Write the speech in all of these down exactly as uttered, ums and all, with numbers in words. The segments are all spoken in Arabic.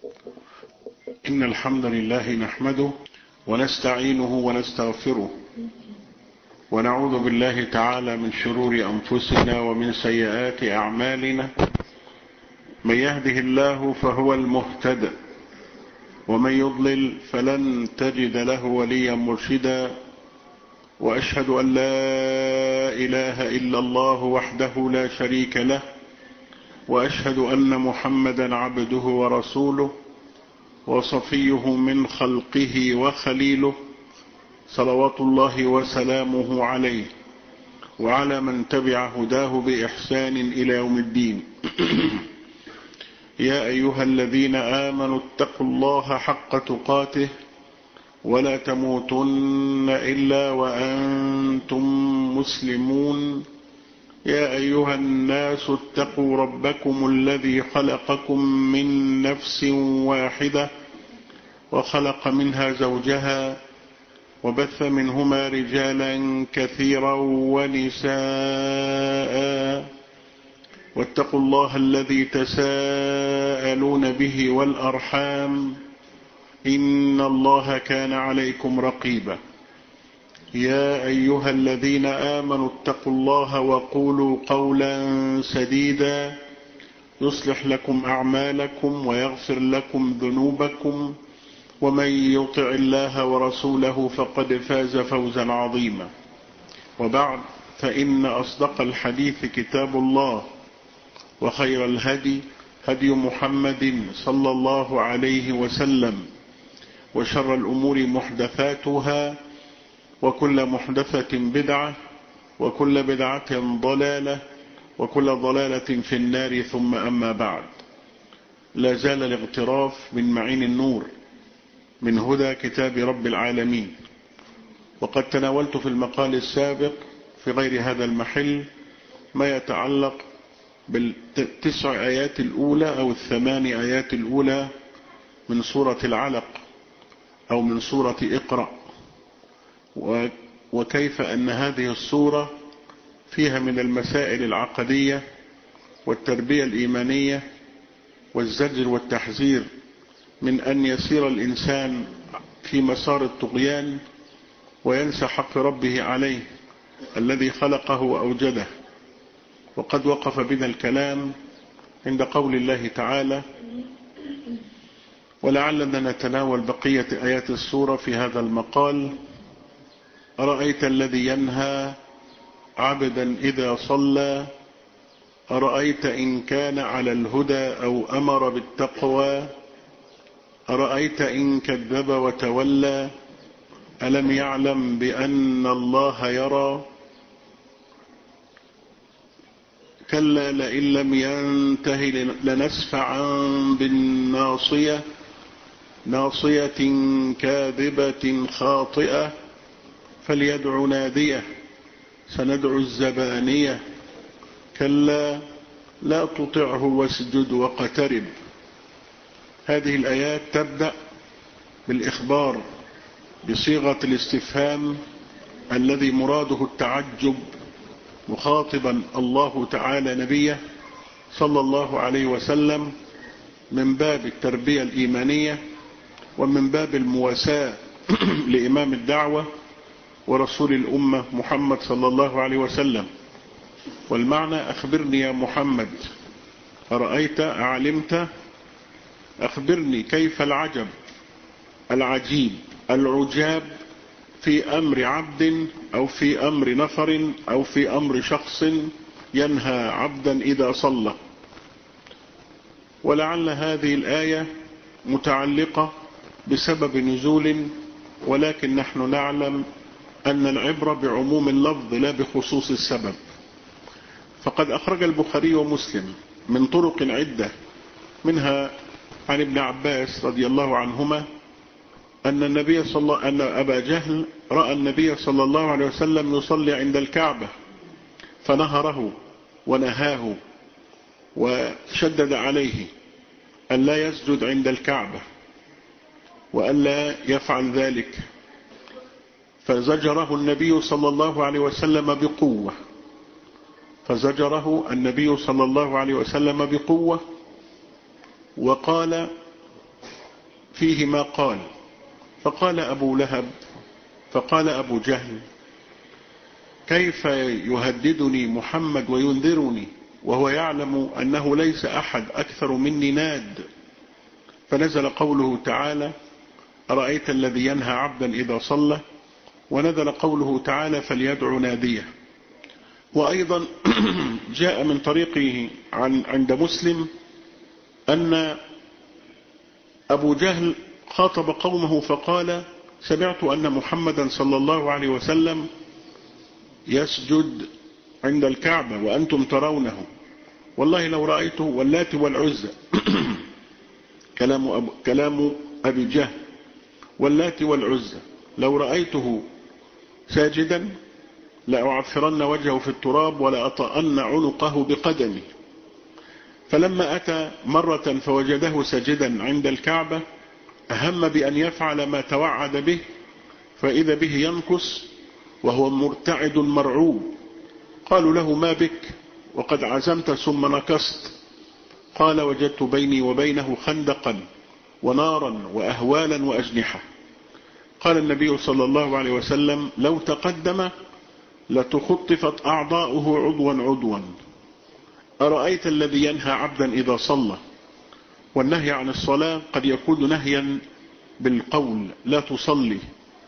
إن الحمد لله نحمده ونستعينه ونستغفره ونعوذ بالله تعالى من شرور أنفسنا ومن سيئات أعمالنا. من يهده الله فهو المهتدى ومن يضلل فلن تجد له وليا مرشدا، وأشهد أن لا إله إلا الله وحده لا شريك له، وأشهد أن محمدا عبده ورسوله وصفيه من خلقه وخليله، صلوات الله وسلامه عليه وعلى من تبع هداه بإحسان إلى يوم الدين. يا أيها الذين آمنوا اتقوا الله حق تقاته ولا تموتن إلا وأنتم مسلمون. يا أيها الناس اتقوا ربكم الذي خلقكم من نفس واحدة وخلق منها زوجها وبث منهما رجالا كثيرا ونساء، واتقوا الله الذي تساءلون به والأرحام إن الله كان عليكم رقيبا. يا أيها الذين آمنوا اتقوا الله وقولوا قولا سديدا يصلح لكم أعمالكم ويغفر لكم ذنوبكم، ومن يطع الله ورسوله فقد فاز فوزا عظيما. وبعد، فإن أصدق الحديث كتاب الله، وخير الهدي هدي محمد صلى الله عليه وسلم، وشر الأمور محدثاتها، وكل محدثة بدعة، وكل بدعة ضلالة، وكل ضلالة في النار. ثم أما بعد، لا زال الاغتراف من معين النور من هدى كتاب رب العالمين. وقد تناولت في المقال السابق في غير هذا المحل ما يتعلق بالتسع آيات الأولى أو الثمان آيات الأولى من سورة العلق أو من سورة اقرأ، وكيف أن هذه السورة فيها من المسائل العقدية والتربية الإيمانية والزجر والتحذير من أن يسير الإنسان في مسار الطغيان وينسى حق ربه عليه الذي خلقه وأوجده. وقد وقف بنا الكلام عند قول الله تعالى: ولعلنا نتناول بقية آيات السورة في هذا المقال. أرأيت الذي ينهى عبدا إذا صلى، أرأيت إن كان على الهدى أو أمر بالتقوى، أرأيت إن كذب وتولى، ألم يعلم بأن الله يرى، كلا لئن لم ينته لنسفعا بالناصية، ناصية كاذبة خاطئة، فليدع ناديه، سندع الزبانية، كلا لا تطعه واسجد واقترب. هذه الآيات تبدأ بالإخبار بصيغة الاستفهام الذي مراده التعجب، مخاطبا الله تعالى نبيه صلى الله عليه وسلم من باب التربية الإيمانية ومن باب المواساة لإمام الدعوة ورسول الأمة محمد صلى الله عليه وسلم. والمعنى: أخبرني يا محمد، أرأيت أعلمت، أخبرني كيف العجب العجيب العجاب في أمر عبد أو في أمر نفر أو في أمر شخص ينهى عبدا إذا صلى. ولعل هذه الآية متعلقة بسبب نزول، ولكن نحن نعلم أن العبرة بعموم اللفظ لا بخصوص السبب. فقد أخرج البخاري ومسلم من طرق عدة، منها عن ابن عباس رضي الله عنهما أن النبي صلى الله أن أبا جهل رأى النبي صلى الله عليه وسلم يصلي عند الكعبة فنهره ونهاه وشدد عليه ألا يسجد عند الكعبة وألا يفعل ذلك، فزجره النبي صلى الله عليه وسلم بقوة فزجره النبي صلى الله عليه وسلم بقوة وقال: فيه ما قال. فقال أبو لهب فقال أبو جهل: كيف يهددني محمد وينذرني وهو يعلم أنه ليس أحد أكثر مني ناد؟ فنزل قوله تعالى: أرأيت الذي ينهى عبدا إذا صلى، ونزل قوله تعالى: فليدع ناديه. وأيضا جاء من طريقه عن عند مسلم أن أبو جهل خاطب قومه فقال: سمعت أن محمدا صلى الله عليه وسلم يسجد عند الكعبة وأنتم ترونه، والله لو رأيته واللات والعزى كلام, أبو كلام أبي جهل، واللات والعزى لو رأيته ساجدا لأعثرن وجهه في التراب ولأطأن عنقه بقدمي. فلما أتى مرة فوجده ساجدا عند الكعبة أهم بأن يفعل ما توعد به، فإذا به ينكس وهو مرتعد مرعوب. قالوا له: ما بك وقد عزمت ثم نكست؟ قال: وجدت بيني وبينه خندقا ونارا وأهوالا وأجنحة. قال النبي صلى الله عليه وسلم: لو تقدم لتخطفت أعضاؤه عضوا عضوا. أرأيت الذي ينهى عبدا إذا صلى؟ والنهي عن الصلاة قد يكون نهيا بالقول: لا تصلي،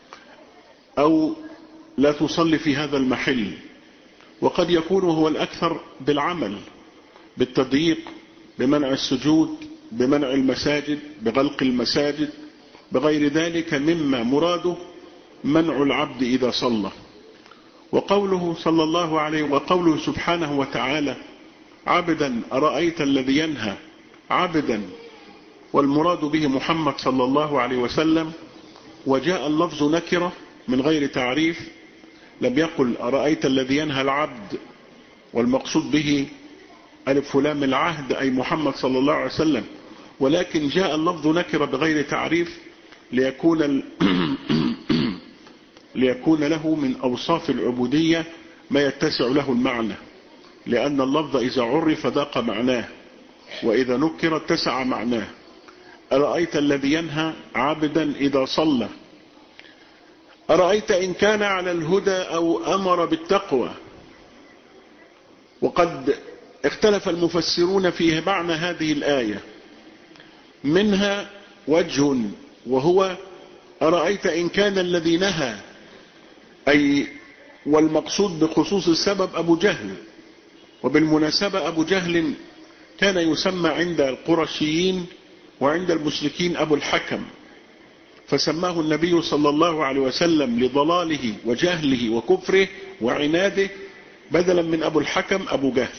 أو لا تصلي في هذا المحل، وقد يكون هو الأكثر بالعمل، بالتضييق، بمنع السجود، بمنع المساجد، بغلق المساجد، بغير ذلك مما مراده منع العبد إذا صلى. وقوله صلى الله عليه وقوله سبحانه وتعالى: عبدا أرأيت الذي ينهى عبدا، والمراد به محمد صلى الله عليه وسلم. وجاء اللفظ نكرة من غير تعريف، لم يقل أرأيت الذي ينهى العبد والمقصود به ألف لام العهد أي محمد صلى الله عليه وسلم، ولكن جاء اللفظ نكرة بغير تعريف ليكون ليكون له من أوصاف العبودية ما يتسع له المعنى، لأن اللفظ إذا عرف ضاق معناه، وإذا نكر اتسع معناه. أرأيت الذي ينهى عبدا إذا صلى، أرأيت إن كان على الهدى أو أمر بالتقوى. وقد اختلف المفسرون في معنى هذه الآية، منها وجه وهو: أرأيت إن كان الذي نهى، أي والمقصود بخصوص السبب أبو جهل. وبالمناسبة أبو جهل كان يسمى عند القرشيين وعند المشركين أبو الحكم، فسماه النبي صلى الله عليه وسلم لضلاله وجهله وكفره وعناده، بدلا من أبو الحكم أبو جهل.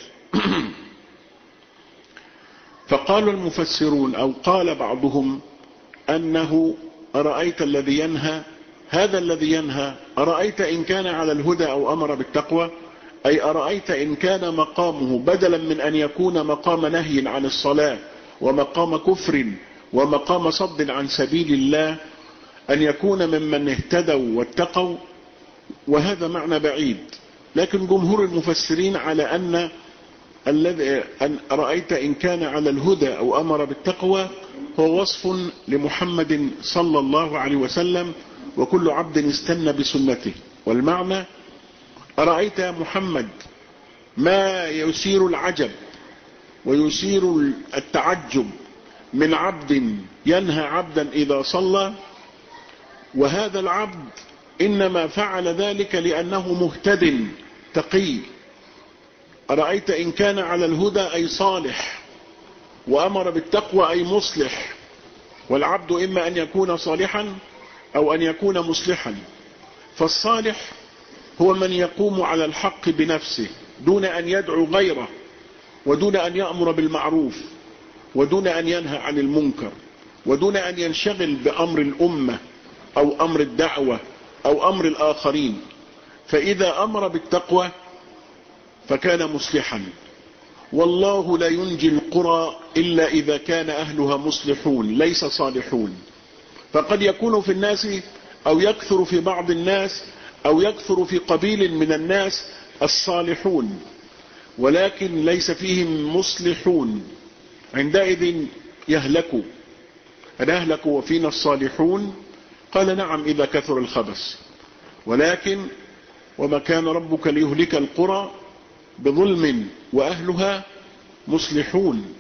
فقال المفسرون أو قال بعضهم أنه أرأيت الذي ينهى، هذا الذي ينهى أرأيت إن كان على الهدى أو أمر بالتقوى، أي أرأيت إن كان مقامه بدلا من أن يكون مقام نهي عن الصلاة ومقام كفر ومقام صد عن سبيل الله، أن يكون ممن اهتدوا واتقوا. وهذا معنى بعيد، لكن جمهور المفسرين على أن الذي أن رأيت إن كان على الهدى أو أمر بالتقوى هو وصف لمحمد صلى الله عليه وسلم وكل عبد استنى بسنته. والمعنى: أرأيت يا محمد ما يثير العجب ويثير التعجب من عبد ينهى عبدا إذا صلى، وهذا العبد إنما فعل ذلك لأنه مهتد تقي. أرأيت إن كان على الهدى أي صالح، وأمر بالتقوى أي مصلح، والعبد إما أن يكون صالحا أو أن يكون مصلحا. فالصالح هو من يقوم على الحق بنفسه دون أن يدعو غيره، ودون أن يأمر بالمعروف، ودون أن ينهى عن المنكر، ودون أن ينشغل بأمر الأمة أو أمر الدعوة أو أمر الآخرين. فإذا أمر بالتقوى فكان مصلحا. والله لا ينجي القرى إلا إذا كان أهلها مصلحون ليس صالحون. فقد يكون في الناس أو يكثر في بعض الناس أو يكثر في قبيل من الناس الصالحون، ولكن ليس فيهم مصلحون، عندئذ يهلكوا. نهلك وفينا الصالحون؟ قال نعم إذا كثر الخبث، ولكن وما كان ربك ليهلك القرى بظلم وأهلها مصلحون.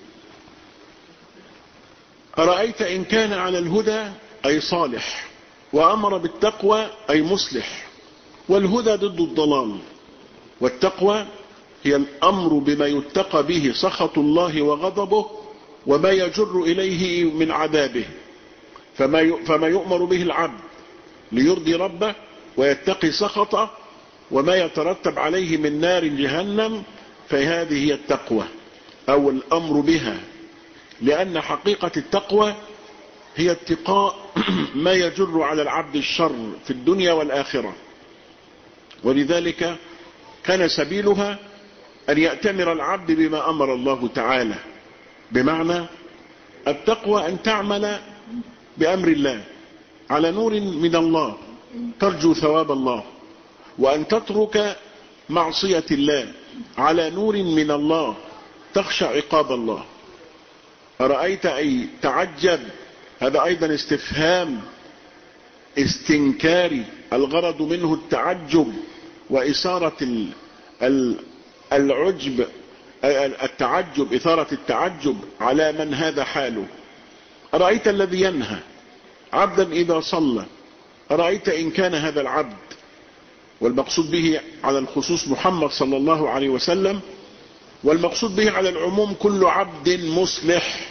أرأيت إن كان على الهدى أي صالح، وأمر بالتقوى أي مصلح. والهدى ضد الضلال، والتقوى هي الأمر بما يتقى به سخط الله وغضبه وما يجر إليه من عذابه، فما فما يؤمر به العبد ليرضي ربه ويتقي سخطه وما يترتب عليه من نار جهنم، فهذه هي التقوى أو الأمر بها، لأن حقيقة التقوى هي اتقاء ما يجر على العبد الشر في الدنيا والآخرة. ولذلك كان سبيلها أن يأتمر العبد بما أمر الله تعالى، بمعنى التقوى أن تعمل بأمر الله على نور من الله ترجو ثواب الله، وأن تترك معصية الله على نور من الله تخشى عقاب الله. أرأيت أي تعجب، هذا أيضا استفهام استنكاري، الغرض منه التعجب وإثارة العجب، التعجب، إثارة التعجب على من هذا حاله. أرأيت الذي ينهى عبدا إذا صلى، أرأيت إن كان هذا العبد، والمقصود به على الخصوص محمد صلى الله عليه وسلم، والمقصود به على العموم كل عبد مصلح.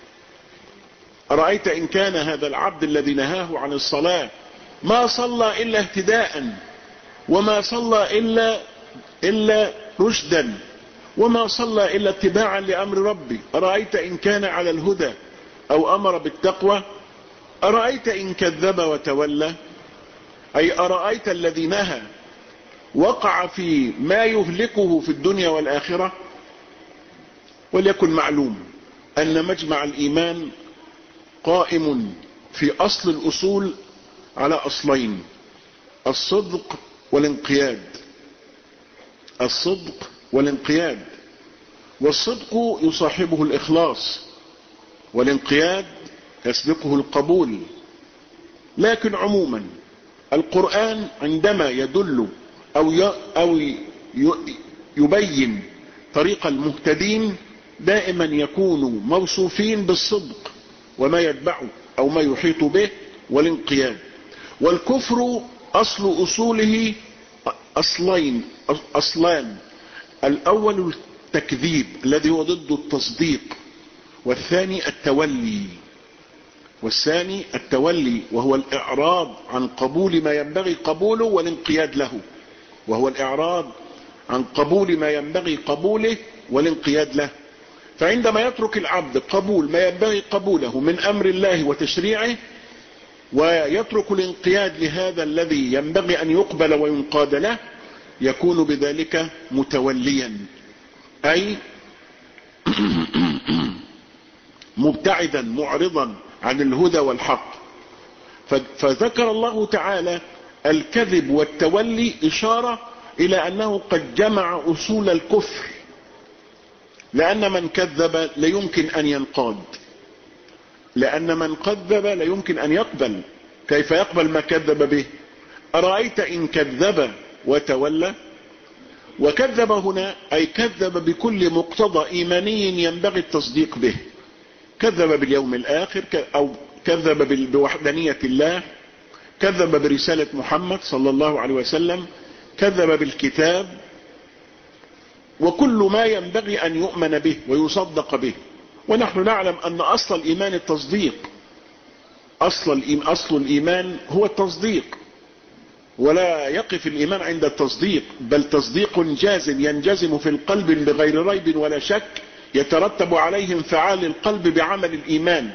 أرأيت إن كان هذا العبد الذي نهاه عن الصلاة ما صلى إلا اهتداء، وما صلى إلا, إلا رشدا، وما صلى إلا اتباعا لأمر ربي. أرأيت إن كان على الهدى أو أمر بالتقوى. أرأيت إن كذب وتولى، أي أرأيت الذي نهى وقع في ما يهلكه في الدنيا والآخرة. وليكن معلوم أن مجمع الإيمان قائم في أصل الأصول على أصلين: الصدق والانقياد. الصدق والانقياد، والصدق يصاحبه الإخلاص، والانقياد يسبقه القبول. لكن عموما القرآن عندما يدل أو أو يبين طريق المهتدين دائما يكونوا موصوفين بالصدق وما يتبعه أو ما يحيط به والانقياد. والكفر أصل أصوله أصلين أصلان: الأول التكذيب الذي هو ضد التصديق، والثاني التولي والثاني التولي وهو الإعراض عن قبول ما ينبغي قبوله والانقياد له، وهو الإعراض عن قبول ما ينبغي قبوله والانقياد له. فعندما يترك العبد قبول ما ينبغي قبوله من أمر الله وتشريعه، ويترك الانقياد لهذا الذي ينبغي أن يقبل وينقاد له، يكون بذلك متوليا، أي مبتعدا معرضا عن الهدى والحق. فذكر الله تعالى الكذب والتولي إشارة إلى أنه قد جمع أصول الكفر، لأن من كذب لا يمكن أن ينقاد، لأن من كذب لا يمكن أن يقبل، كيف يقبل ما كذب به؟ أرأيت إن كذب وتولى. وكذب هنا أي كذب بكل مقتضى إيماني ينبغي التصديق به، كذب باليوم الآخر، أو كذب بوحدانية الله، كذب برسالة محمد صلى الله عليه وسلم، كذب بالكتاب، وكل ما ينبغي أن يؤمن به ويصدق به. ونحن نعلم أن أصل الإيمان التصديق، أصل أصل الإيمان هو التصديق، ولا يقف الإيمان عند التصديق، بل تصديق جازم ينجزم في القلب بغير ريب ولا شك، يترتب عليه انفعال القلب بعمل الإيمان،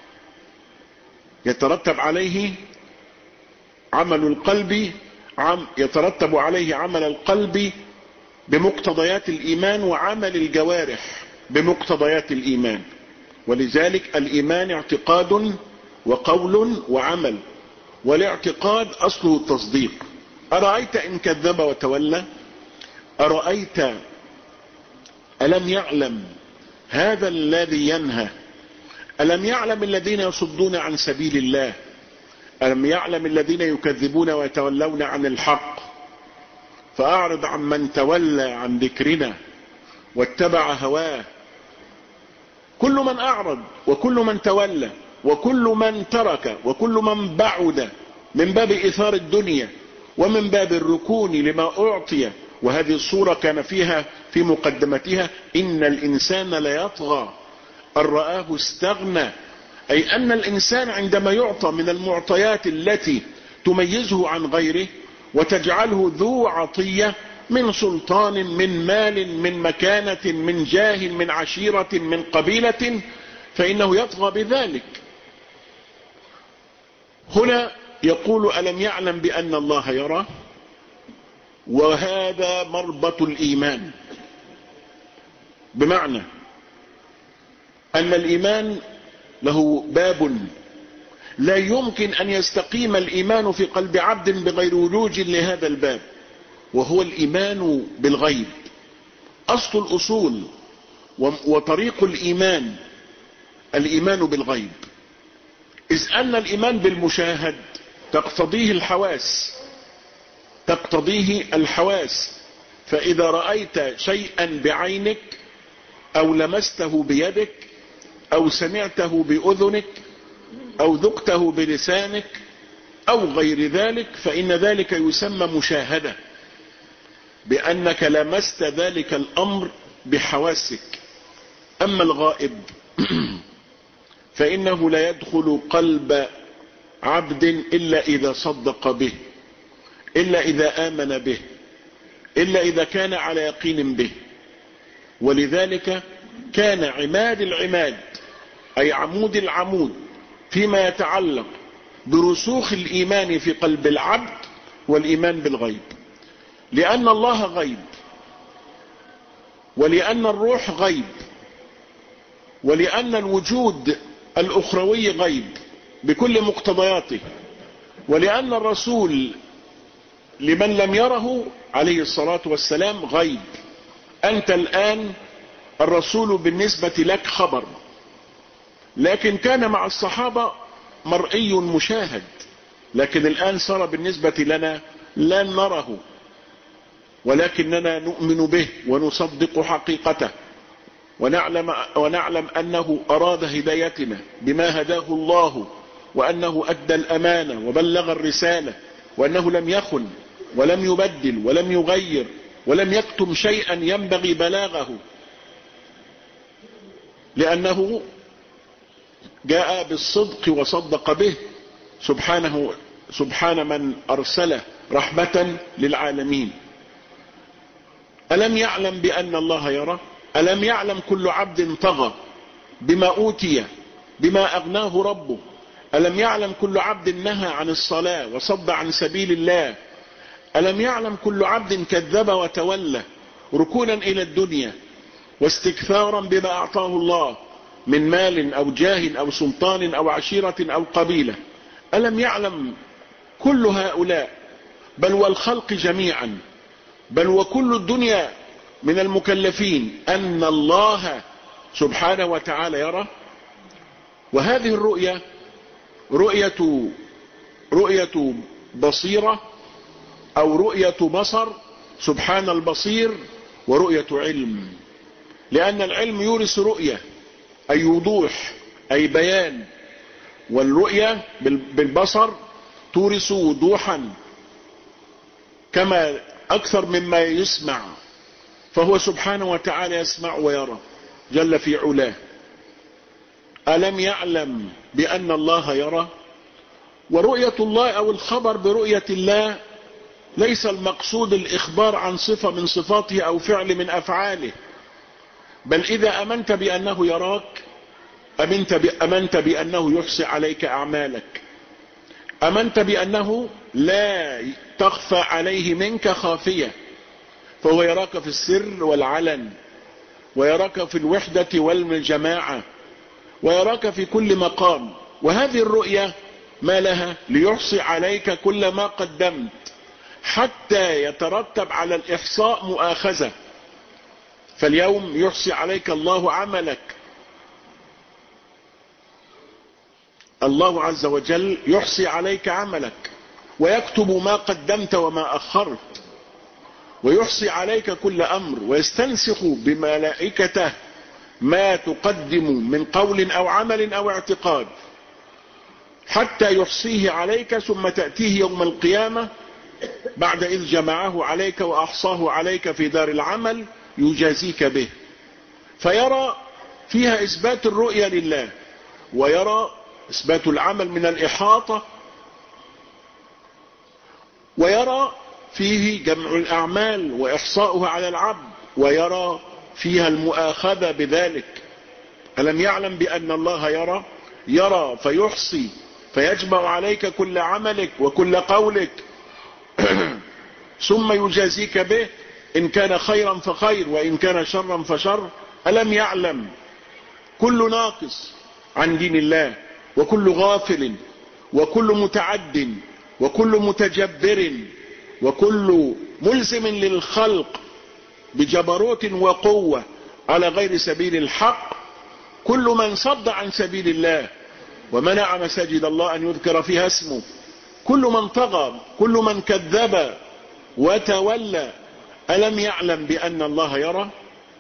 يترتب عليه عمل القلب عم يترتب عليه عمل القلب بمقتضيات الإيمان، وعمل الجوارح بمقتضيات الإيمان. ولذلك الإيمان اعتقاد وقول وعمل، والاعتقاد أصله التصديق. أرأيت إن كذب وتولى. أرأيت ألم يعلم هذا الذي ينهى ألم يعلم الذين يصدون عن سبيل الله، ألم يعلم الذين يكذبون ويتولون عن الحق، فأعرض عن من تولى عن ذكرنا واتبع هواه. كل من أعرض وكل من تولى وكل من ترك وكل من بعد من باب إثار الدنيا ومن باب الركون لما أعطي. وهذه الصورة كان فيها في مقدمتها إن الإنسان ليطغى أن رآه استغنى، أي أن الإنسان عندما يعطى من المعطيات التي تميزه عن غيره وتجعله ذو عطية من سلطان، من مال، من مكانة، من جاه، من عشيرة، من قبيلة، فإنه يطغى بذلك. هنا يقول ألم يعلم بأن الله يرى، وهذا مربط الإيمان، بمعنى أن الإيمان له باب لا يمكن أن يستقيم الإيمان في قلب عبد بغير ولوج لهذا الباب، وهو الإيمان بالغيب. أصل الأصول وطريق الإيمان الإيمان بالغيب، إذ أن الإيمان بالمشاهد تقتضيه الحواس تقتضيه الحواس فإذا رأيت شيئا بعينك أو لمسته بيدك أو سمعته بأذنك أو ذقته بلسانك أو غير ذلك فإن ذلك يسمى مشاهدة، بأنك لمست ذلك الأمر بحواسك. أما الغائب فإنه لا يدخل قلب عبد إلا إذا صدق به، إلا إذا آمن به، إلا إذا كان على يقين به. ولذلك كان عماد العماد أي عمود العمود فيما يتعلق برسوخ الإيمان في قلب العبد والإيمان بالغيب، لأن الله غيب، ولأن الروح غيب، ولأن الوجود الأخروي غيب بكل مقتضياته، ولأن الرسول لمن لم يره عليه الصلاة والسلام غيب. أنت الآن الرسول بالنسبة لك خبر، لكن كان مع الصحابة مرئي مشاهد، لكن الآن صار بالنسبة لنا لا نره، ولكننا نؤمن به ونصدق حقيقته، ونعلم, ونعلم أنه أراد هدايتنا بما هداه الله، وأنه أدى الأمانة وبلغ الرسالة، وأنه لم يخن ولم يبدل ولم يغير ولم يكتم شيئا ينبغي بلاغه، لأنه جاء بالصدق وصدق به سبحانه سبحان من أرسله رحمة للعالمين. ألم يعلم بأن الله يرى؟ ألم يعلم كل عبد طغى بما أوتي بما أغناه ربه؟ ألم يعلم كل عبد نهى عن الصلاة وصد عن سبيل الله؟ ألم يعلم كل عبد كذب وتولى ركونا إلى الدنيا واستكثارا بما أعطاه الله من مال أو جاه أو سلطان أو عشيرة أو قبيلة؟ ألم يعلم كل هؤلاء بل والخلق جميعا بل وكل الدنيا من المكلفين أن الله سبحانه وتعالى يرى؟ وهذه الرؤية رؤية رؤية بصيرة أو رؤية بصر، سبحان البصير، ورؤية علم، لأن العلم يورث رؤية أي وضوح أي بيان، والرؤية بالبصر تورث وضوحا كما أكثر مما يسمع، فهو سبحانه وتعالى يسمع ويرى جل في علاه. ألم يعلم بأن الله يرى؟ ورؤية الله أو الخبر برؤية الله ليس المقصود الإخبار عن صفة من صفاته أو فعل من أفعاله، بل إذا أمنت بأنه يراك أمنت, أمنت بأنه يحصي عليك أعمالك، أمنت بأنه لا تخفى عليه منك خافية، فهو يراك في السر والعلن، ويراك في الوحدة والجماعة، ويراك في كل مقام. وهذه الرؤية ما لها؟ ليحصي عليك كل ما قدمت، حتى يترتب على الإحصاء مؤاخذة. فاليوم يحصي عليك الله عملك، الله عز وجل يحصي عليك عملك ويكتب ما قدمت وما أخرت، ويحصي عليك كل أمر، ويستنسخ بملائكته ما تقدم من قول أو عمل أو اعتقاد حتى يحصيه عليك، ثم تأتيه يوم القيامة بعد إذ جمعه عليك وأحصاه عليك في دار العمل يجازيك به، فيرى فيها إثبات الرؤية لله، ويرى إثبات العمل من الإحاطة، ويرى فيه جمع الأعمال وإحصاؤها على العبد، ويرى فيها المؤاخذة بذلك. ألم يعلم بأن الله يرى؟ يرى فيحصي فيجمع عليك كل عملك وكل قولك ثم يجازيك به، إن كان خيرا فخير وإن كان شرا فشر. ألم يعلم؟ كل ناقص عن دين الله، وكل غافل، وكل متعد، وكل متجبر، وكل ملزم للخلق بجبروت وقوة على غير سبيل الحق، كل من صد عن سبيل الله ومنع مساجد الله أن يذكر فيها اسمه، كل من طغى، كل من كذب وتولى. ألم يعلم بأن الله يرى؟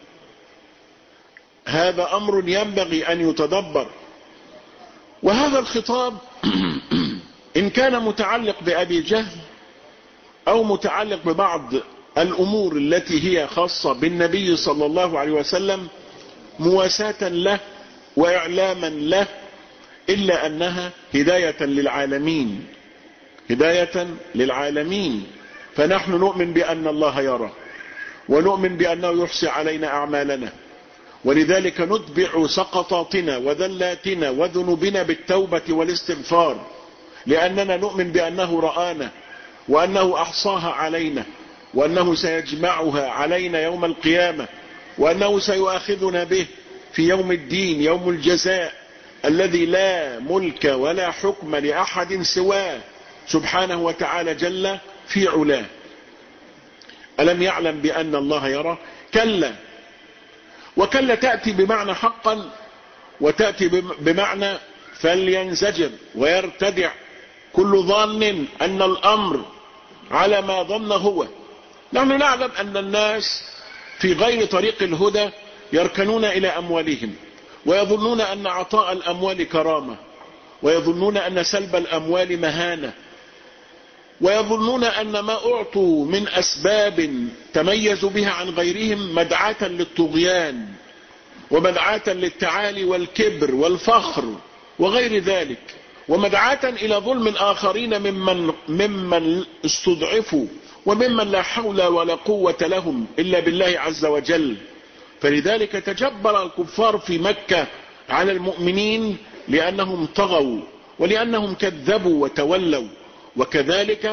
هذا أمر ينبغي أن يتدبر. وهذا الخطاب إن كان متعلق بأبي جهل أو متعلق ببعض الأمور التي هي خاصة بالنبي صلى الله عليه وسلم مواساة له وإعلاما له، إلا أنها هداية للعالمين، هداية للعالمين. فنحن نؤمن بأن الله يرى، ونؤمن بأنه يحصي علينا أعمالنا، ولذلك نتبع سقطاتنا وذلاتنا وذنوبنا بالتوبة والاستغفار، لأننا نؤمن بأنه رآنا، وأنه أحصاها علينا، وأنه سيجمعها علينا يوم القيامة، وأنه سيؤاخذنا به في يوم الدين، يوم الجزاء الذي لا ملك ولا حكم لأحد سواه سبحانه وتعالى جل في علاه. ألم يعلم بأن الله يرى؟ كلا. وكلا تأتي بمعنى حقا، وتأتي بمعنى فلينزجر ويرتدع كل ظان أن الأمر على ما ظن هو. نحن نعلم أن الناس في غير طريق الهدى يركنون إلى أموالهم، ويظنون أن عطاء الأموال كرامة، ويظنون أن سلب الأموال مهانة، ويظنون أن ما أعطوا من أسباب تميزوا بها عن غيرهم مدعاة للطغيان ومدعاة للتعالي والكبر والفخر وغير ذلك، ومدعاة إلى ظلم آخرين ممن, ممن استضعفوا وممن لا حول ولا قوة لهم إلا بالله عز وجل. فلذلك تجبر الكفار في مكة على المؤمنين لأنهم طغوا ولأنهم كذبوا وتولوا، وكذلك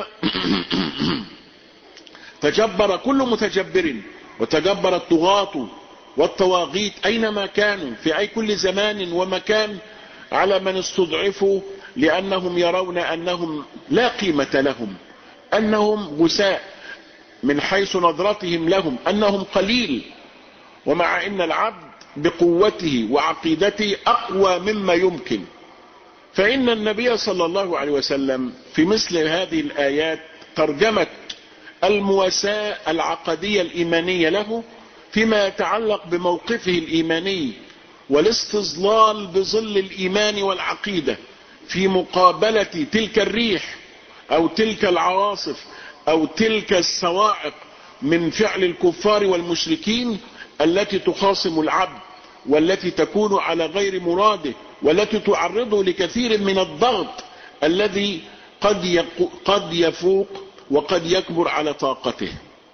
تجبر كل متجبر وتجبر الطغاة والطواغيت أينما كانوا في أي كل زمان ومكان على من استضعفوا، لأنهم يرون أنهم لا قيمة لهم، أنهم غثاء من حيث نظرتهم لهم، أنهم قليل، ومع أن العبد بقوته وعقيدته أقوى مما يمكن. فإن النبي صلى الله عليه وسلم في مثل هذه الآيات ترجمت المواساة العقدية الإيمانية له فيما يتعلق بموقفه الإيماني، والاستظلال بظل الإيمان والعقيدة في مقابلة تلك الريح أو تلك العواصف أو تلك الصواعق من فعل الكفار والمشركين التي تخاصم العبد، والتي تكون على غير مراده، والتي تعرضه لكثير من الضغط الذي قد قد يفوق وقد يكبر على طاقته.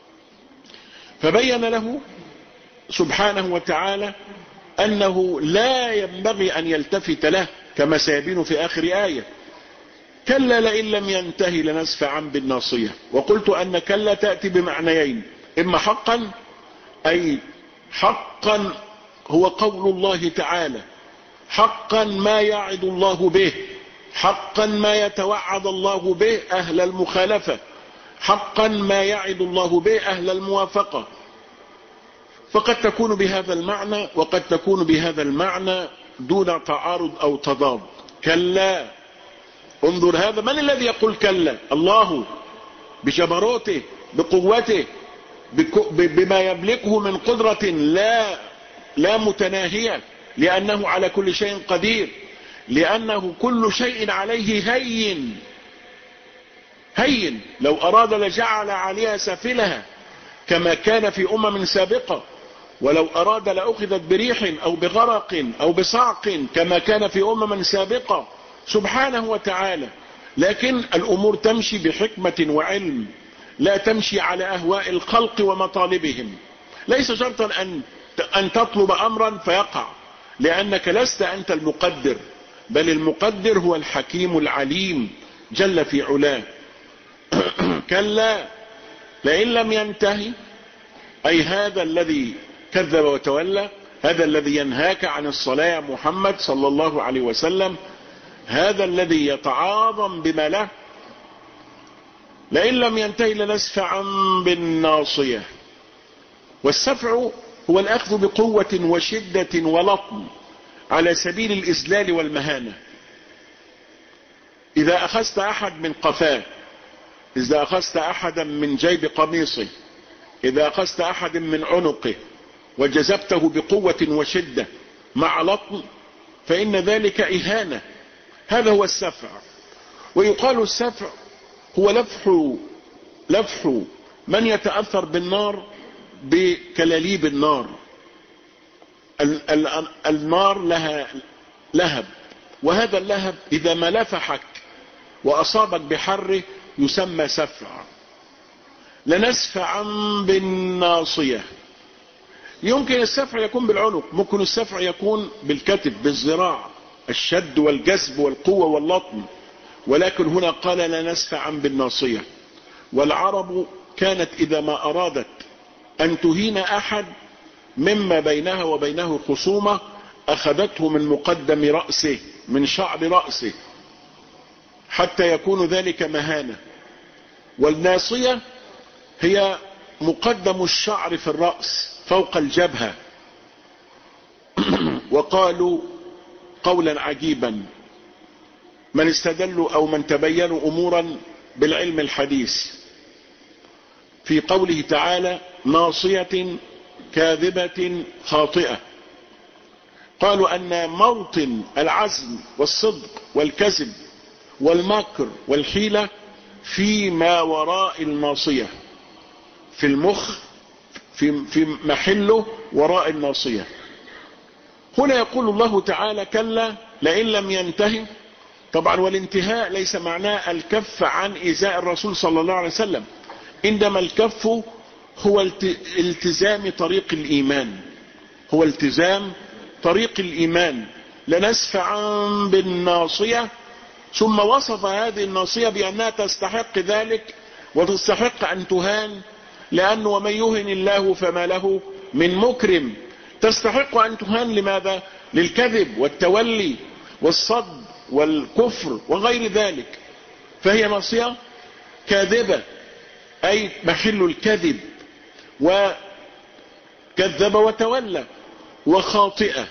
فبين له سبحانه وتعالى أنه لا ينبغي أن يلتفت له كما سيبين في آخر آية: كلا لئن لم ينتهي لنسفعا بالناصية. وقلت أن كلا تأتي بمعنيين: إما حقا، أي حقا هو قول الله تعالى، حقا ما يعد الله به، حقا ما يتوعد الله به أهل المخالفة، حقا ما يعد الله به أهل الموافقة. فقد تكون بهذا المعنى وقد تكون بهذا المعنى دون تعارض أو تضاد. كلا. انظر هذا، من الذي يقول كلا؟ الله بجبروته بقوته بما يملكه من قدرة لا لا متناهية، لأنه على كل شيء قدير، لأنه كل شيء عليه هين هين. لو أراد لجعل عليها سافلها كما كان في أمم سابقة، ولو أراد لأخذت بريح أو بغرق أو بصعق كما كان في أمم سابقة سبحانه وتعالى. لكن الأمور تمشي بحكمة وعلم، لا تمشي على أهواء الخلق ومطالبهم. ليس شرطا أن أن تطلب أمرا فيقع، لأنك لست أنت المقدر، بل المقدر هو الحكيم العليم جل في علاه. كلا لئن لم ينتهي، أي هذا الذي كذب وتولى، هذا الذي ينهاك عن الصلاة يا محمد صلى الله عليه وسلم، هذا الذي يتعاظم بما له، لئن لم ينتهي لنسفعا بالناصية. والسفع هو الأخذ بقوة وشدة ولطم على سبيل الإذلال والمهانة. إذا أخذت أحد من قفاه، إذا أخذت أحدا من جيب قميصه، إذا أخذت أحد من عنقه وجذبته بقوة وشدة مع لطم، فإن ذلك إهانة. هذا هو السفع. ويقال السفع هو لفح لفح من يتأثر بالنار بكلاليب النار. النار لها لهب، وهذا اللهب إذا ما لفحك وأصابك بحره يسمى سفع. لنسفعا بالناصية. يمكن السفع يكون بالعنق، ممكن السفع يكون بالكتف بالذراع، الشد والجذب والقوة واللطم، ولكن هنا قال لنسفعا بالناصية. والعرب كانت إذا ما أرادت أن تهين أحد مما بينها وبينه خصومة أخذته من مقدم رأسه، من شعر رأسه، حتى يكون ذلك مهانة. والناصية هي مقدم الشعر في الرأس فوق الجبهة. وقالوا قولا عجيبا، من استدلوا أو من تبينوا أمورا بالعلم الحديث في قوله تعالى ناصية كاذبة خاطئة، قالوا أن موطن العزم والصدق والكذب والمكر والحيلة فيما وراء الناصية، في المخ، في, في محله وراء الناصية. هنا يقول الله تعالى كلا لئن لم ينتهي. طبعا والانتهاء ليس معناه الكف عن إيذاء الرسول صلى الله عليه وسلم، إنما الكف هو التزام طريق الإيمان، هو التزام طريق الإيمان. لنسفعا بالناصية، ثم وصف هذه الناصية بأنها تستحق ذلك وتستحق أن تهان، لأنه ومن يهن الله فما له من مكرم. تستحق أن تهان لماذا؟ للكذب والتولي والصد والكفر وغير ذلك. فهي ناصية كاذبة، أي محل الكذب، وكذب وتولى، وخاطئة.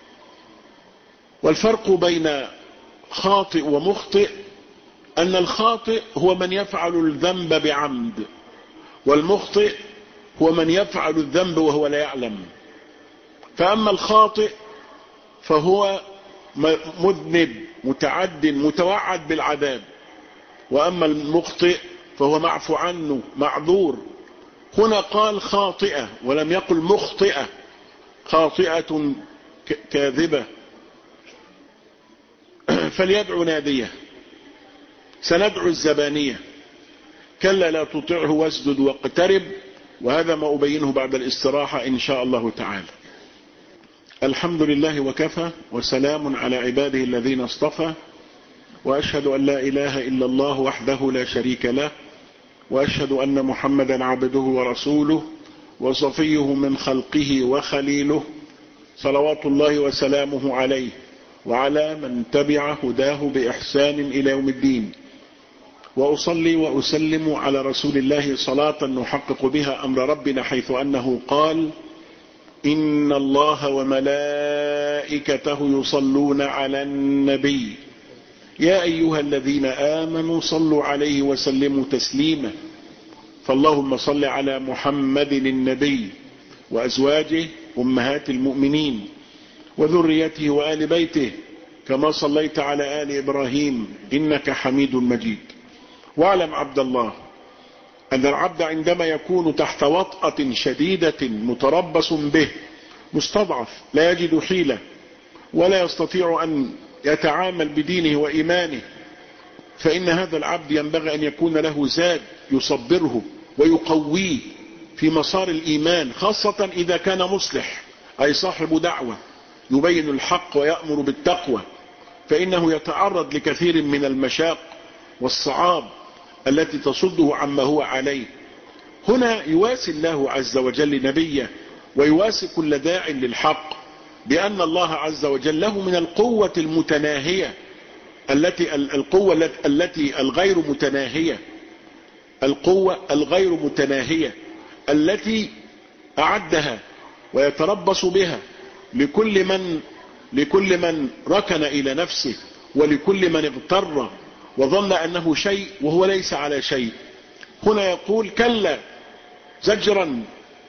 والفرق بين خاطئ ومخطئ أن الخاطئ هو من يفعل الذنب بعمد، والمخطئ هو من يفعل الذنب وهو لا يعلم. فأما الخاطئ فهو مذنب متعد متوعد بالعذاب، وأما المخطئ فهو معفو عنه معذور. هنا قال خاطئة ولم يقل مخطئة، خاطئة كاذبة. فليدعو ناديه، سندعو الزبانية. كلا لا تطعه واسجد واقترب. وهذا ما أبينه بعد الاستراحة إن شاء الله تعالى. الحمد لله وكفى، وسلام على عباده الذين اصطفى، وأشهد أن لا إله إلا الله وحده لا شريك له، وأشهد أن محمدا عبده ورسوله وصفيه من خلقه وخليله، صلوات الله وسلامه عليه وعلى من تبع هداه بإحسان إلى يوم الدين. وأصلي وأسلم على رسول الله صلاة نحقق بها أمر ربنا، حيث أنه قال إن الله وملائكته يصلون على النبي يا أيها الذين آمنوا صلوا عليه وسلموا تسليما. فاللهم صل على محمد النبي وأزواجه أمهات المؤمنين وذريته وآل بيته كما صليت على آل إبراهيم إنك حميد مجيد. واعلم عبد الله أن العبد عندما يكون تحت وطأة شديدة متربص به مستضعف لا يجد حيلة ولا يستطيع أن يتعامل بدينه وإيمانه، فإن هذا العبد ينبغي أن يكون له زاد يصبره ويقويه في مسار الإيمان، خاصة إذا كان مصلح أي صاحب دعوة يبين الحق ويأمر بالتقوى، فإنه يتعرض لكثير من المشاق والصعاب التي تصده عما هو عليه. هنا يواسي الله عز وجل نبيه ويواسي كل داع للحق بأن الله عز وجل له من القوة المتناهية التي القوة التي الغير متناهية القوة الغير متناهية التي أعدها ويتربص بها لكل من لكل من ركن إلى نفسه ولكل من اغتر وظن أنه شيء وهو ليس على شيء. هنا يقول كلا زجرا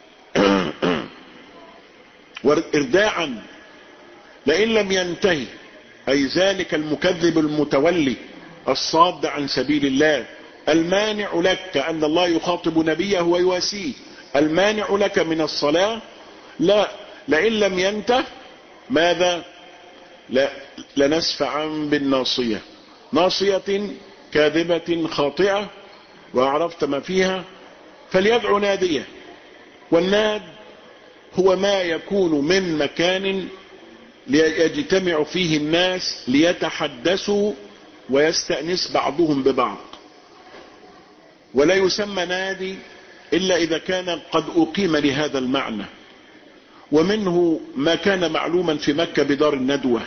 وارداعا لئن لم ينتهي، أي ذلك المكذب المتولي الصاد عن سبيل الله المانع لك، كأن الله يخاطب نبيه ويواسيه، المانع لك من الصلاة، لا لئن لم ينته ماذا؟ لا لنسفعا بالناصية، ناصية كاذبة خاطئة وعرفت ما فيها، فليدعو نادية. والناد هو ما يكون من مكان ليجتمع فيه الناس ليتحدثوا ويستأنس بعضهم ببعض، ولا يسمى نادي إلا إذا كان قد أقيم لهذا المعنى. ومنه ما كان معلوما في مكة بدار الندوة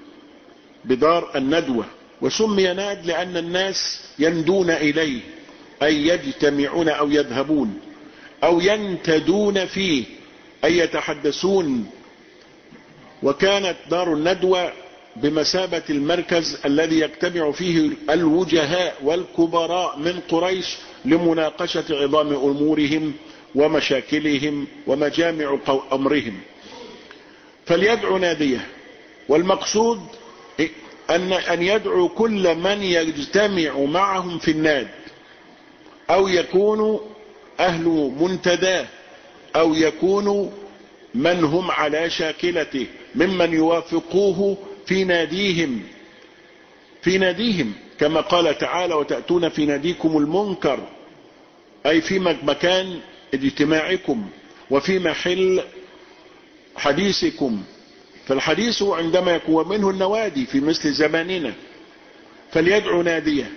بدار الندوة وسمي ناد لأن الناس يندون إليه، أي يجتمعون أو يذهبون أو ينتدون فيه أي يتحدثون. وكانت دار الندوة بمثابة المركز الذي يجتمع فيه الوجهاء والكبراء من قريش لمناقشة عظام أمورهم ومشاكلهم ومجامع أمرهم. فليدعو ناديه، والمقصود أن أن يدعو كل من يجتمع معهم في الناد، أو يكونوا أهل منتداه، أو يكونوا من هم على شاكلته ممن يوافقوه في ناديهم في ناديهم كما قال تعالى وتأتون في ناديكم المنكر، أي في مكان اجتماعكم وفي محل حديثكم. فالحديث عندما يكون منه النوادي في مثل زماننا. فليدعو ناديه،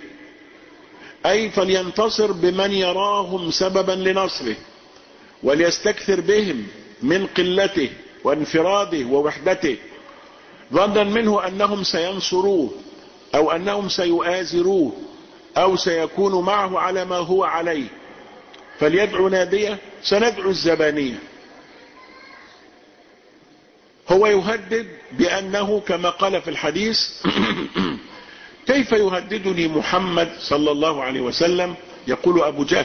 أي فلينتصر بمن يراهم سببا لنصره، وليستكثر بهم من قلته وانفراده ووحدته، ظنا منه أنهم سينصروه أو أنهم سيؤازروه أو سيكون معه على ما هو عليه. فليدعو ناديه. سندعو الزبانية. هو يهدد بأنه كما قال في الحديث كيف يهددني محمد صلى الله عليه وسلم، يقول أبو جهل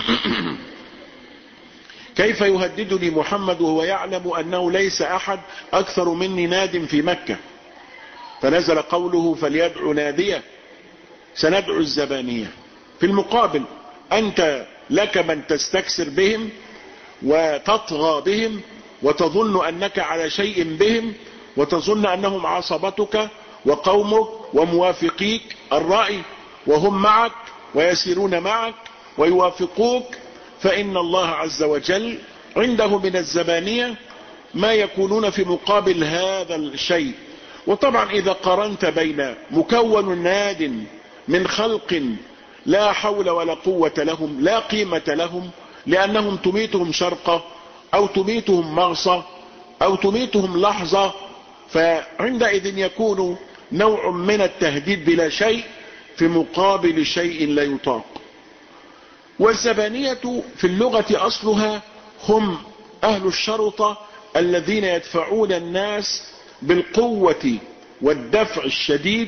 كيف يهددني محمد وهو يعلم أنه ليس أحد أكثر مني ناد في مكة. فنزل قوله فليدعو ناديه. سندعو الزبانية. في المقابل أنت لك من تستكثر بهم وتطغى بهم وتظن أنك على شيء بهم وتظن أنهم عصبتك وقومك وموافقيك الرأي وهم معك ويسيرون معك ويوافقوك. فإن الله عز وجل عنده من الزبانية ما يكونون في مقابل هذا الشيء. وطبعا إذا قارنت بين مكون ناد من خلق لا حول ولا قوة لهم لا قيمة لهم لأنهم تميتهم شرقة أو تميتهم مغصة أو تميتهم لحظة، فعندئذ يكون نوع من التهديد بلا شيء في مقابل شيء لا يطاق. والزبانية في اللغة أصلها هم أهل الشرطة الذين يدفعون الناس بالقوة والدفع الشديد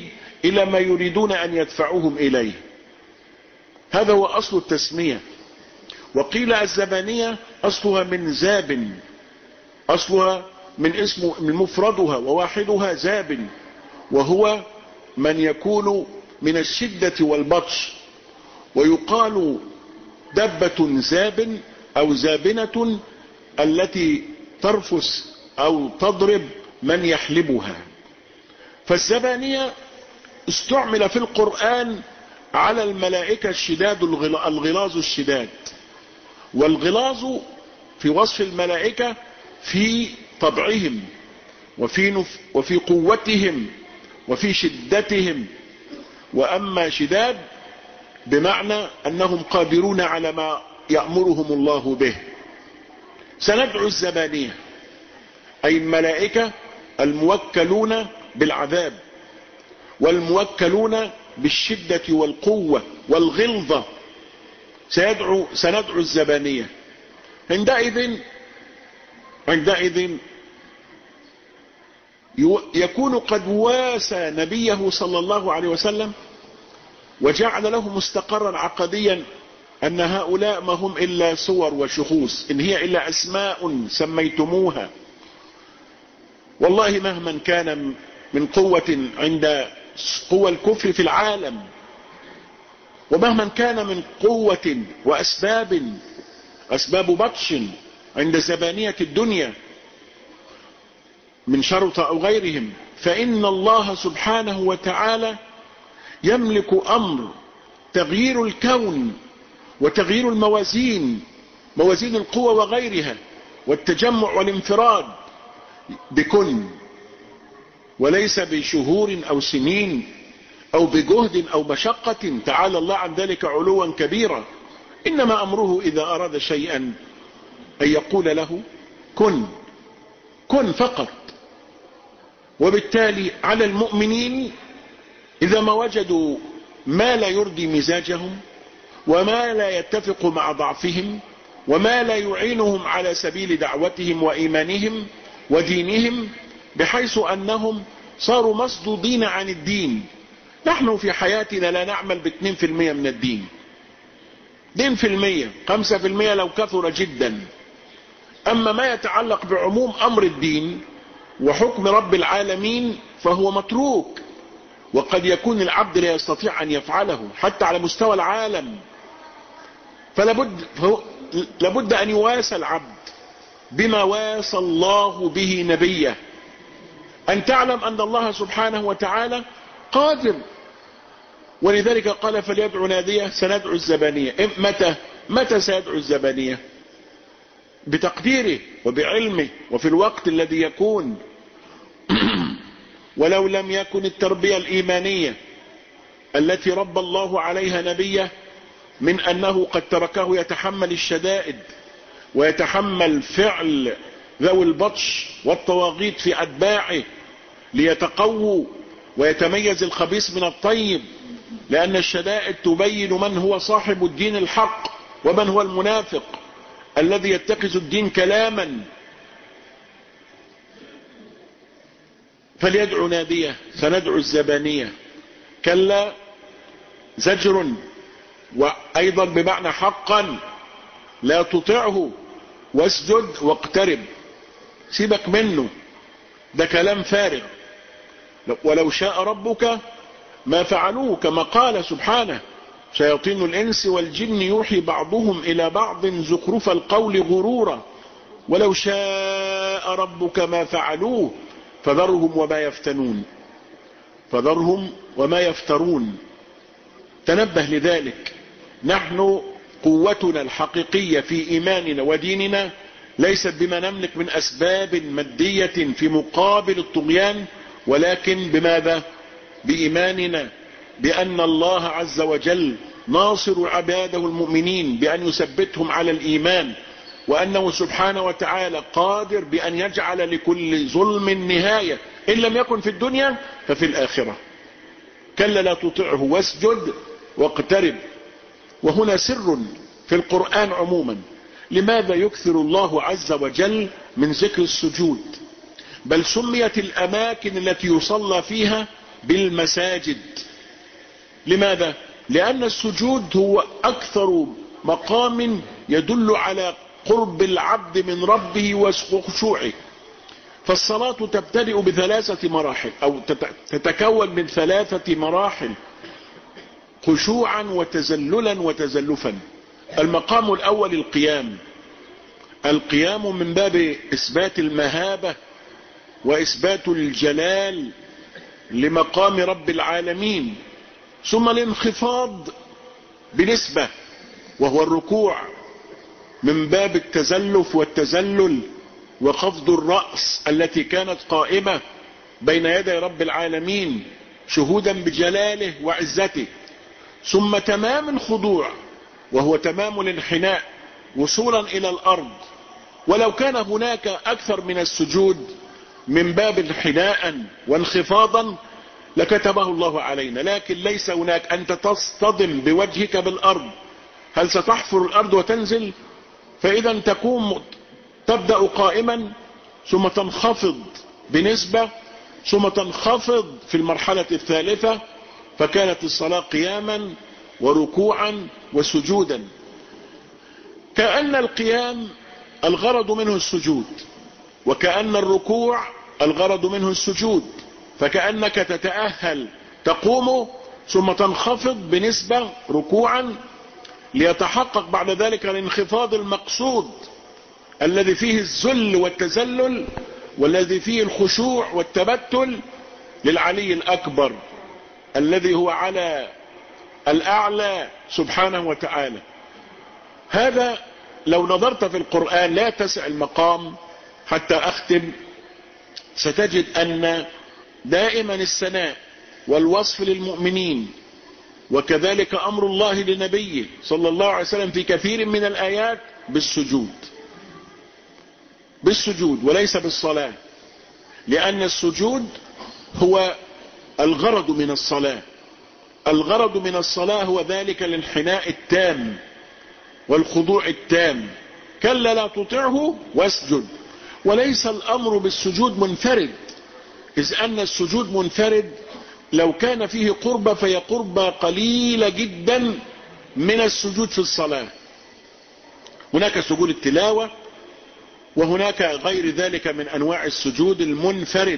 إلى ما يريدون أن يدفعوهم إليه. هذا هو أصل التسمية. وقيل الزبانية أصلها من زاب، أصلها من اسم من مفردها وواحدها زاب، وهو من يكون من الشدة والبطش. ويقال دبة زاب أو زابنة التي ترفس أو تضرب من يحلبها. فالزبانية استعمل في القرآن على الملائكة الشداد الغلاظ الشداد، والغلاظ في وصف الملائكة في طبعهم وفي, نف وفي قوتهم وفي شدتهم. وأما شداد بمعنى أنهم قادرون على ما يأمرهم الله به. سندعو الزبانية أي الملائكة الموكلون بالعذاب والموكلون بالشدة والقوة والغلظة، سيدعو سندعو الزبانية. عندئذ عندئذ يكون قد واسى نبيه صلى الله عليه وسلم وجعل له مستقرا عقديا أن هؤلاء ما هم إلا صور وشخوص، إن هي إلا أسماء سميتموها. والله مهما كان من قوة عند قوى الكفر في العالم، ومهما كان من قوة وأسباب أسباب بطش عند زبانية الدنيا من شرطة أو غيرهم، فإن الله سبحانه وتعالى يملك أمر تغيير الكون وتغيير الموازين، موازين القوة وغيرها، والتجمع والانفراد بكن، وليس بشهور أو سنين أو بجهد أو مشقة، تعالى الله عن ذلك علوا كبيرا. إنما أمره إذا أراد شيئا أن يقول له كن، كن فقط. وبالتالي على المؤمنين إذا ما وجدوا ما لا يرضي مزاجهم وما لا يتفق مع ضعفهم وما لا يعينهم على سبيل دعوتهم وإيمانهم ودينهم، بحيث أنهم صاروا مصدودين عن الدين. نحن في حياتنا لا نعمل باثنين في المية من الدين، اثنين في المية، خمسة في المية لو كثر جدا. أما ما يتعلق بعموم أمر الدين وحكم رب العالمين فهو متروك، وقد يكون العبد لا يستطيع أن يفعله حتى على مستوى العالم. فلابد لابد أن يواسى العبد بما واسى الله به نبيه، أن تعلم أن الله سبحانه وتعالى قادر. ولذلك قال فليدعو ناديه سندعو الزبانية. متى متى سيدعو الزبانية؟ بتقديره وبعلمه وفي الوقت الذي يكون. ولو لم يكن التربية الإيمانية التي ربى الله عليها نبيه من أنه قد تركه يتحمل الشدائد ويتحمل فعل ذوي البطش والطواغيت في أتباعه ليتقووا ويتميز الخبيث من الطيب، لأن الشدائد تبين من هو صاحب الدين الحق ومن هو المنافق الذي يتخذ الدين كلاما. فليدعو ناديه سندعو الزبانية. كلا زجر، وأيضا بمعنى حقا لا تطعه واسجد واقترب. سيبك منه، ده كلام فارغ. ولو شاء ربك ما فعلوه، كما قال سبحانه شياطين الإنس والجن يوحي بعضهم إلى بعض زخرف القول غرورا ولو شاء ربك ما فعلوه فذرهم وما يفتنون فذرهم وما يفترون. تنبه لذلك. نحن قوتنا الحقيقية في إيماننا وديننا ليست بما نملك من أسباب مادية في مقابل الطغيان، ولكن بماذا؟ بإيماننا بأن الله عز وجل ناصر عباده المؤمنين بأن يثبتهم على الإيمان، وأنه سبحانه وتعالى قادر بأن يجعل لكل ظلم نهاية، إن لم يكن في الدنيا ففي الآخرة. كلا لا تطعه واسجد واقترب. وهنا سر في القرآن عموما. لماذا يكثر الله عز وجل من ذكر السجود؟ بل سميت الأماكن التي يصلى فيها بالمساجد. لماذا؟ لأن السجود هو أكثر مقام يدل على قرب العبد من ربه وخشوعه. فالصلاة تبتدئ بثلاثة مراحل أو تتكون من ثلاثة مراحل: خشوعا وتذللا وتزلفا. المقام الأول القيام. القيام من باب إثبات المهابة وإثبات الجلال لمقام رب العالمين. ثم الانخفاض بنسبة وهو الركوع من باب التزلف والتذلل وخفض الرأس التي كانت قائمة بين يدي رب العالمين شهودا بجلاله وعزته. ثم تمام الخضوع وهو تمام الانحناء وصولا إلى الأرض. ولو كان هناك أكثر من السجود من باب انحناء وانخفاضا لكتبه الله علينا، لكن ليس هناك. أنت تصطدم بوجهك بالأرض، هل ستحفر الأرض وتنزل؟ فإذا تقوم تبدأ قائما ثم تنخفض بنسبة ثم تنخفض في المرحلة الثالثة. فكانت الصلاة قياما وركوعا وسجودا. كأن القيام الغرض منه السجود، وكأن الركوع الغرض منه السجود. فكأنك تتأهل تقوم ثم تنخفض بنسبة ركوعا ليتحقق بعد ذلك الانخفاض المقصود الذي فيه الذل والتذلل والذي فيه الخشوع والتبتل للعلي الأكبر الذي هو على الأعلى سبحانه وتعالى. هذا لو نظرت في القرآن لا تسع المقام. حتى أختم، ستجد أن دائما الثناء والوصف للمؤمنين وكذلك أمر الله لنبيه صلى الله عليه وسلم في كثير من الآيات بالسجود بالسجود وليس بالصلاة، لأن السجود هو الغرض من الصلاة. الغرض من الصلاة هو ذلك الانحناء التام والخضوع التام. كلا لا تطعه واسجد. وليس الأمر بالسجود منفرد، إذ أن السجود منفرد لو كان فيه قربة فهي قربة قليلة جدا من السجود في الصلاة. هناك سجود التلاوة وهناك غير ذلك من أنواع السجود المنفرد،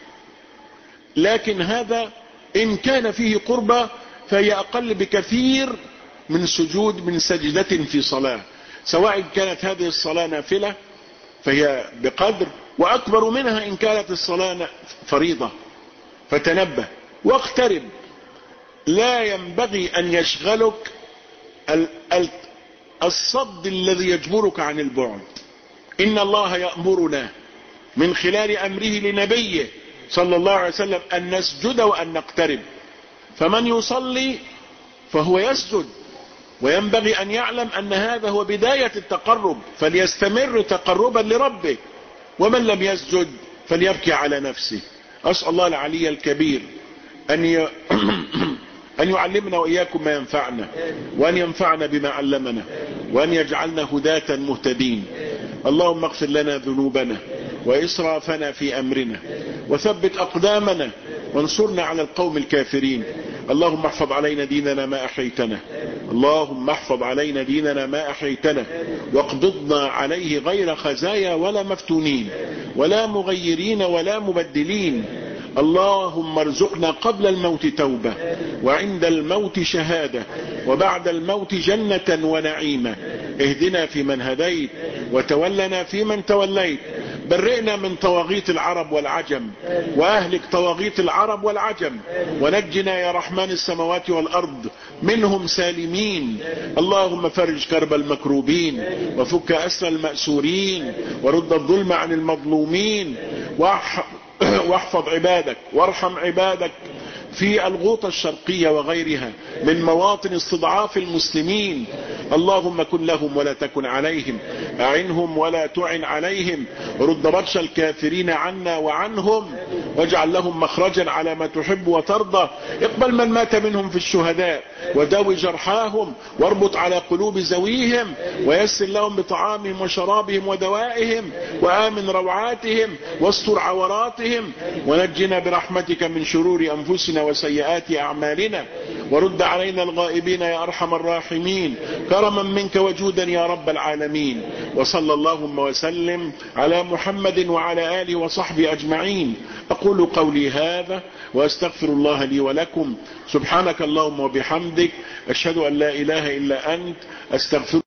لكن هذا إن كان فيه قربة فهي أقل بكثير من سجود من سجدة في صلاة، سواء كانت هذه الصلاة نافلة فهي بقدر، وأكبر منها إن كانت الصلاة فريضة. فتنبه واقترب. لا ينبغي أن يشغلك الصد الذي يجبرك عن البعد. إن الله يأمرنا من خلال أمره لنبيه صلى الله عليه وسلم أن نسجد وأن نقترب. فمن يصلي فهو يسجد، وينبغي أن يعلم أن هذا هو بداية التقرب، فليستمر تقربا لربه. ومن لم يسجد فليبكي على نفسه. أسأل الله العلي الكبير أن ي... أن يعلمنا وإياكم ما ينفعنا، وأن ينفعنا بما علمنا، وأن يجعلنا هداة مهتدين. اللهم اغفر لنا ذنوبنا وإسرافنا في أمرنا، وثبت أقدامنا، وانصرنا على القوم الكافرين. اللهم احفظ علينا ديننا ما أحييتنا اللهم احفظ علينا ديننا ما أحييتنا واقبضنا عليه غير خزايا ولا مفتونين ولا مغيرين ولا مبدلين. اللهم ارزقنا قبل الموت توبة، وعند الموت شهادة، وبعد الموت جنة ونعيمة. اهدنا في من هديت، وتولنا في من توليت. برئنا من طواغيت العرب والعجم، واهلك طواغيت العرب والعجم، ونجنا يا رحمن السماوات والأرض منهم سالمين. اللهم فرج كرب المكروبين، وفك أسر المأسورين، ورد الظلم عن المظلومين، واحفظ عبادك وارحم عبادك في الغوطة الشرقية وغيرها من مواطن استضعاف المسلمين. اللهم كن لهم ولا تكن عليهم، أعنهم ولا تعن عليهم، رد بطش الكافرين عنا وعنهم، واجعل لهم مخرجا على ما تحب وترضى. اقبل من مات منهم في الشهداء، وداوي جرحاهم، واربط على قلوب ذويهم، ويسر لهم بطعامهم وشرابهم ودوائهم، وآمن روعاتهم، واستر عوراتهم، ونجنا برحمتك من شرور أنفسنا وسيئات أعمالنا، ورد علينا الغائبين يا أرحم الراحمين، كرما منك وجودا يا رب العالمين. وصلى اللهم وسلم على محمد وعلى آله وصحبه أجمعين. أقول قولي هذا وأستغفر الله لي ولكم. سبحانك اللهم وبحمدك، أشهد أن لا إله إلا أنت، أستغفر